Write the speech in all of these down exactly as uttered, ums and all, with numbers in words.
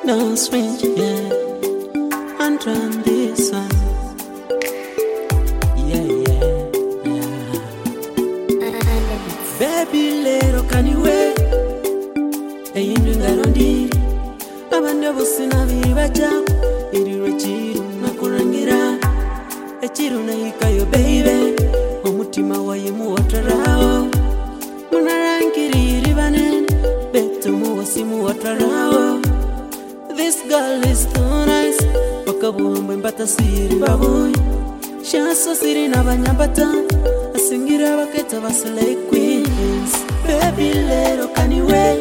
no strange, yeah. And run this one, yeah, yeah, yeah. Baby, little can you wait? A Indian Garondi, Abanda was in a vivaja, Irichiru, Nakurangira, a Chirunaika, your baby, Omutima, why you move around. Munarankiri Rivanen, Betumu was in water. This girl is too nice. Wakabuambo mbata siri baboy. Shanso siri na banyambata. Asingira baketa baslay queens. Baby little can you wait?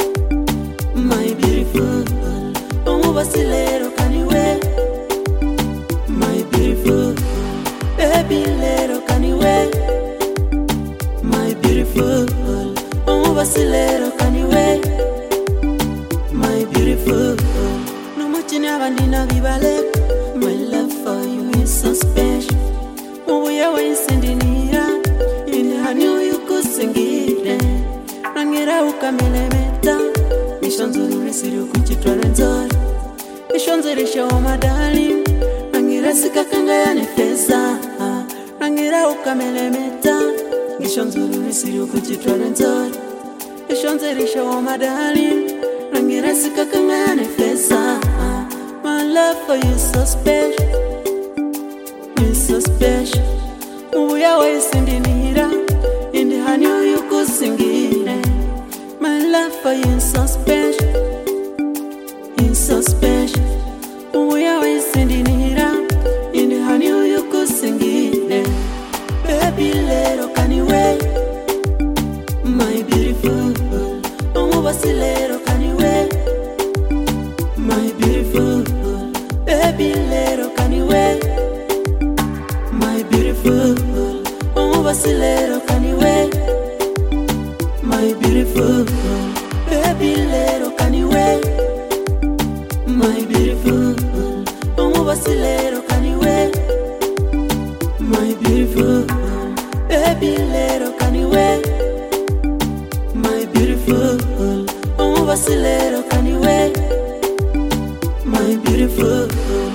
My beautiful. Omu basilero can you wait? My beautiful. Baby little can you wait? My beautiful. Omu basilero can you wait? My beautiful. No much in Avandina Vivalek. My love for you is so special. Oh, we are sending it. In the new you could sing it. Rangira Ukamele Meta. Missions of the Residu Kuchitranzor. Missions of the show, my darling. Rangira Sikakanga and Fesa. Rangira Ukamele Meta. Missions of the Residu Kuchitranzor. Missions of the show, my darling. Rangira Sikakanga and Fesa. My love for you is so special. You're so special. We are wasting the nira. In the honey you could sing it. My love for you is so special. You're so special. We are wasting the nira. In the honey you could sing it. Baby little can you wait? My beautiful. Oh, Basilero can you wait? My beautiful. Baby little can you wait? My beautiful. Oh, Basilero can you wait? My beautiful. Baby little can you wait? My beautiful. Oh, Basilero can you wait? My beautiful. Baby little can you wait? My beautiful. Oh, Basilero can you wait? My beautiful.